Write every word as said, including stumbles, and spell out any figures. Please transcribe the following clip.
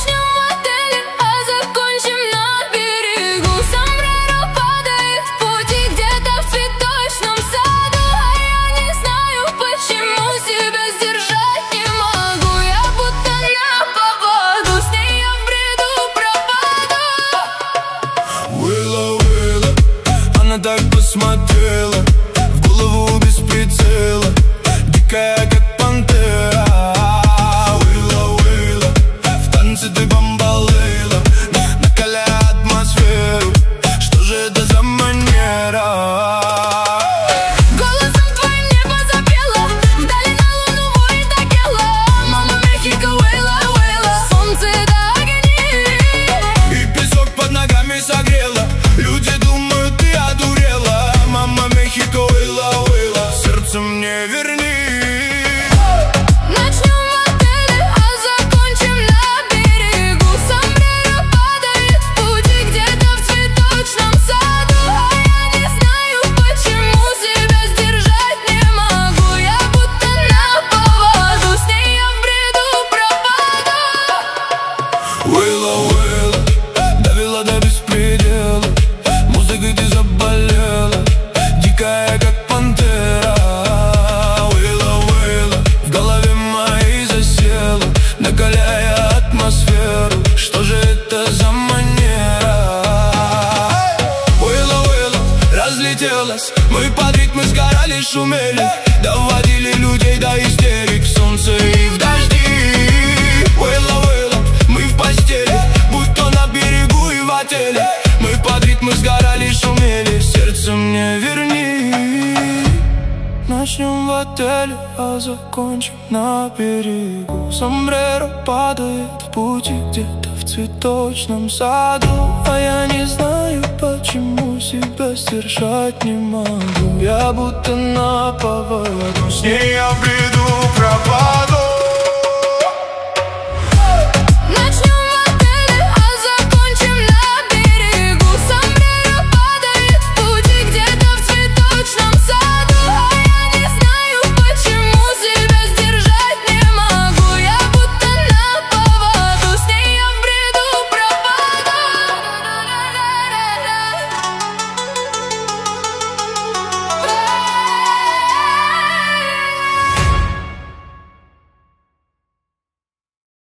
Начнем в отеле, а закончим на берегу. Сомбреро падает в пути где-то в цветочном саду. А я не знаю, почему себя сдержать не могу. Я будто на поводу, с ней я в бреду пропаду. Уилла, Уилла, она так посмотрела, в голову без прицела, дикая как пантера. Уилла, Уилла, в танце ты бомбалейла, накаляя атмосферу. Что же это за манера? Голосом твоим небо запело, вдали на луну воет Акела. Мама Мехико, Уилла, Уилла, солнце да огни. И песок под ногами согрела, люди думают, ты одурела. Мама Мехико, Уилла, Уилла, сердце мне верни. Начнем в отеле, а закончим на берегу. Сомбреро падает в пути где-то в цветочном саду. А я не знаю, почему себя сдержать не могу. Я будто на поводу, с ней я в бреду пропаду. Уилла, Уилла, довела до беспредела, музыкой ты заболела, дикая как пантера. Уилла, Уилла, в голове моей засела, накаляя атмосферу. Что же это за манера? Уилла, Уилла, разлетелась, мы под ритмы сгорали, шумели, доводили людей до истерик в солнце и в дожди. Уилла, Уилла, мы в постели, будь то на берегу и в отеле. Мы под ритмы сгорали, шумели, сердце мне верни. Начнем в отеле, а закончим на берегу. Сомбреро падает в пути где-то в цветочном саду. А я не знаю, почему себя сдержать не могу. Я будто на поводу, с ней